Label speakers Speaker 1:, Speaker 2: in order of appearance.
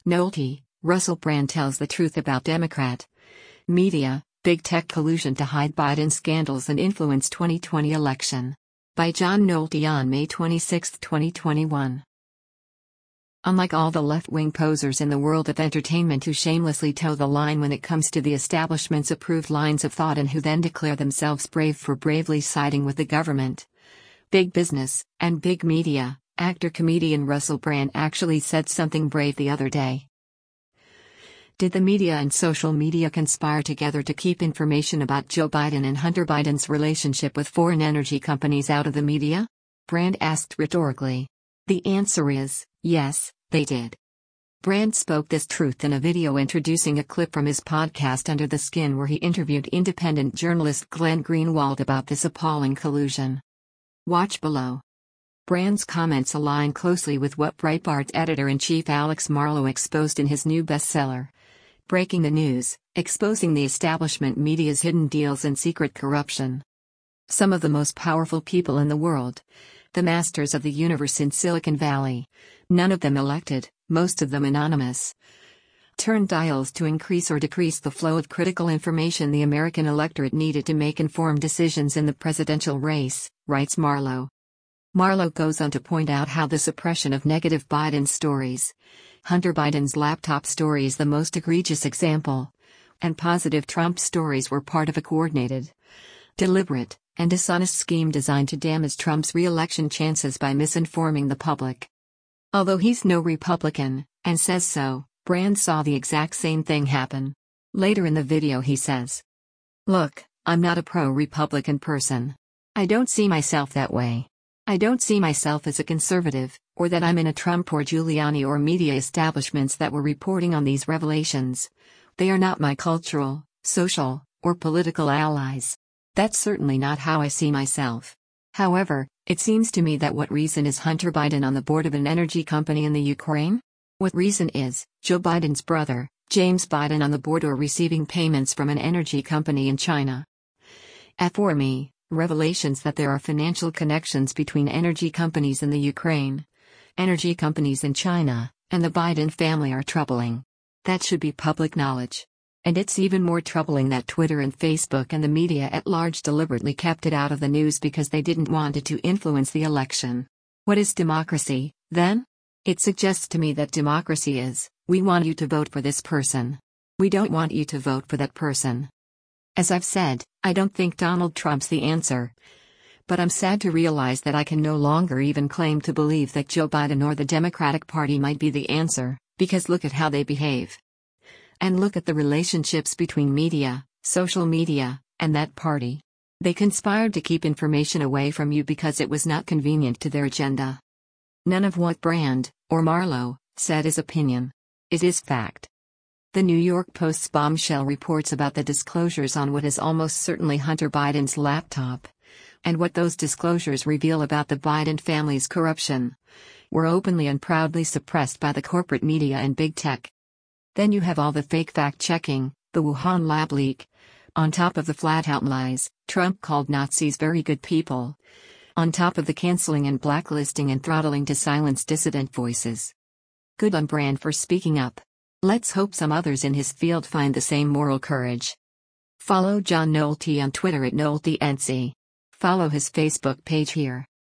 Speaker 1: Nolte, Russell Brand tells the truth about Democrat media, big tech collusion to hide Biden scandals and influence 2020 election. By John Nolte on May 26, 2021. Unlike all the left-wing posers in the world of entertainment who shamelessly toe the line when it comes to the establishment's approved lines of thought and who then declare themselves brave for bravely siding with the government, big business, and big media, actor-comedian Russell Brand actually said something brave the other day. Did the media and social media conspire together to keep information about Joe Biden and Hunter Biden's relationship with foreign energy companies out of the media? Brand asked rhetorically. The answer is, yes, they did. Brand spoke this truth in a video introducing a clip from his podcast Under the Skin where he interviewed independent journalist Glenn Greenwald about this appalling collusion. Watch below. Brand's comments align closely with what Breitbart's editor-in-chief Alex Marlow exposed in his new bestseller, Breaking the News, Exposing the Establishment Media's Hidden Deals and Secret Corruption. Some of the most powerful people in the world, the masters of the universe in Silicon Valley, none of them elected, most of them anonymous, turned dials to increase or decrease the flow of critical information the American electorate needed to make informed decisions in the presidential race, writes Marlow. Marlow goes on to point out how the suppression of negative Biden stories, Hunter Biden's laptop story is the most egregious example, and positive Trump stories were part of a coordinated, deliberate, and dishonest scheme designed to damage Trump's re-election chances by misinforming the public. Although he's no Republican, and says so, Brand saw the exact same thing happen. Later in the video he says, "Look, I'm not a pro-Republican person. I don't see myself that way. I don't see myself as a conservative, or that I'm in a Trump or Giuliani or media establishments that were reporting on these revelations. They are not my cultural, social, or political allies. That's certainly not how I see myself. However, it seems to me that what reason is Hunter Biden on the board of an energy company in the Ukraine? What reason is Joe Biden's brother, James Biden, on the board or receiving payments from an energy company in China? For me, revelations that there are financial connections between energy companies in the Ukraine, energy companies in China, and the Biden family are troubling. That should be public knowledge. And it's even more troubling that Twitter and Facebook and the media at large deliberately kept it out of the news because they didn't want it to influence the election. What is democracy, then? It suggests to me that democracy is, we want you to vote for this person. We don't want you to vote for that person. As I've said, I don't think Donald Trump's the answer. But I'm sad to realize that I can no longer even claim to believe that Joe Biden or the Democratic Party might be the answer, because look at how they behave. And look at the relationships between media, social media, and that party. They conspired to keep information away from you because it was not convenient to their agenda. None of what Brand, or Marlow, said is opinion. It is fact. The New York Post's bombshell reports about the disclosures on what is almost certainly Hunter Biden's laptop, and what those disclosures reveal about the Biden family's corruption, were openly and proudly suppressed by the corporate media and big tech. Then you have all the fake fact-checking, the Wuhan lab leak. On top of the flat-out lies, Trump called Nazis very good people. On top of the canceling and blacklisting and throttling to silence dissident voices. Good on Brand for speaking up. Let's hope some others in his field find the same moral courage. Follow John Nolte on Twitter at NolteNC. Follow his Facebook page here.